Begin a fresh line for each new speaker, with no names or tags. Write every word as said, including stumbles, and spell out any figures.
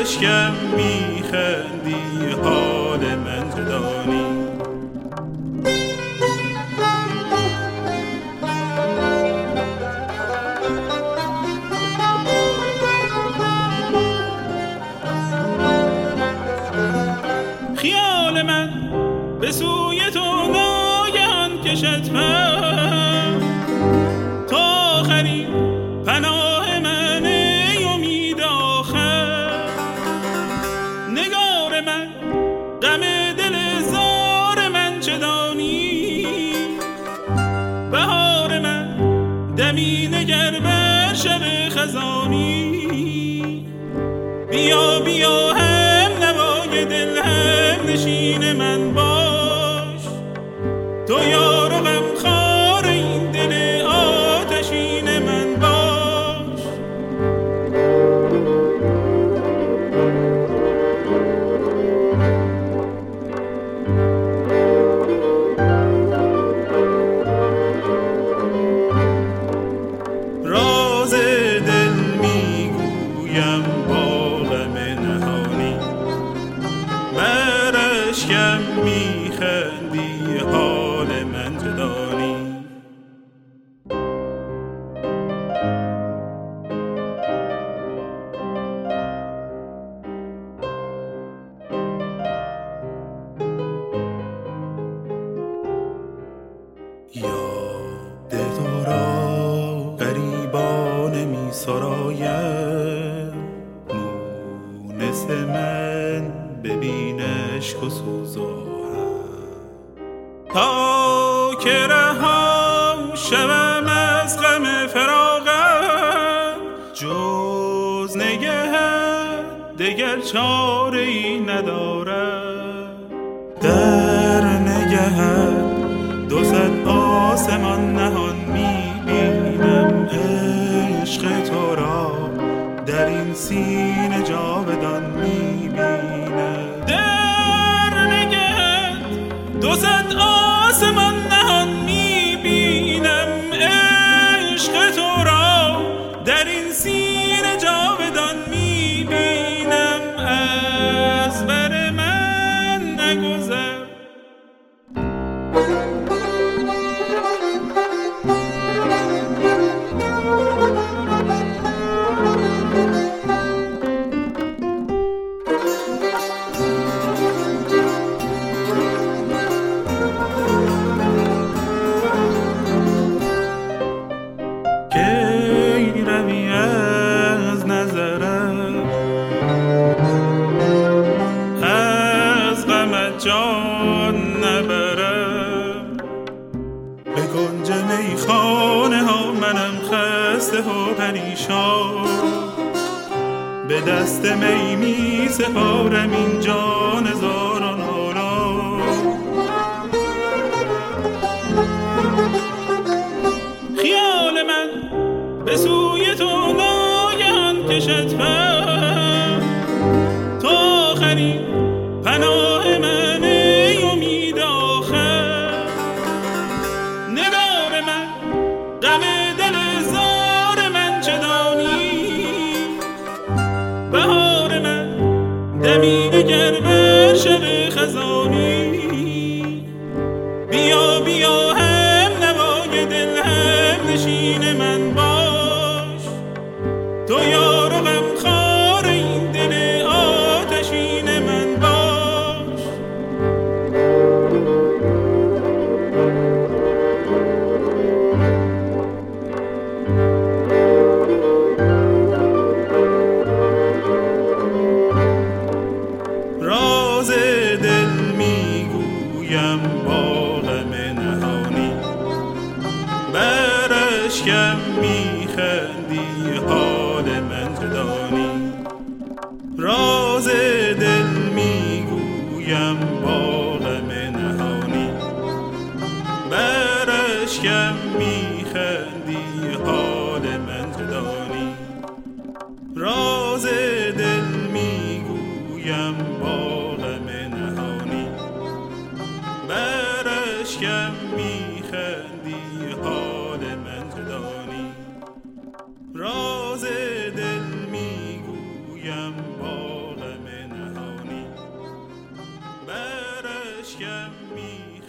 اشکم میخندی حال من جدانی. خیال من به سوی تو ناگهان کشد من، تا آخرین پناه من ای امید آخر. نگار من غم دل زار من چه دانی، بهار من دمی نگر بر شب خزانی. بیا بیا هم نوای دل هم نشین من باش، تو یار و غمخوار این دل آتشین من باش. راز دل میگویم با غم نهانی، بر اشکم میخندی حال من جدانی. یاد تو را غریبانه می سرایم، مونس من ببینش که سوزاهم، تا که رها شوم از غم فراقم. جز نگهت دگر چاره ای ندارم، در نگهت دو صد آسمان نهان میبینم. عشق تو را در این سینه جاودان میبینم، در نگهت دو صد آسمان نهان میبینم. عشق تو را در این سینه جاودان میبینم. از بر من نگذر. کی روی از نظرم، از غمت جان نبرم. به کنج میخانه ها منم خسته و پریشان، به دست می می سپارم این جان هزاران حالا. خیال من به سوی تو ناگهان کشد من، تا آخرین پناه من ای امید آخر. نگار من غم دل زار من چه دانی، بهار من دمی نگر بر شب خزانی. بیا بیا هم نوای دل هم نشین من باش، تو یار و غمخوار این دل آتشین من باش. راز دل میگویم با غم نهانی، بر اشکم میخندی حال من جدانی. راز دل میگویم با غم نهانی، بر اشکم میخندی حال من جدانی. راز دل میگویم با غم نهانی، بر اشکم میخندی حال من جدانی. راز دل میگویم با اشکم می